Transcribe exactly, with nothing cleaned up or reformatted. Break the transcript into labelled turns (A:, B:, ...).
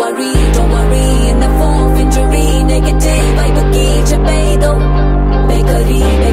A: worry, don't worry. In the fourth injury, negative vibe की चपेदो. Bakery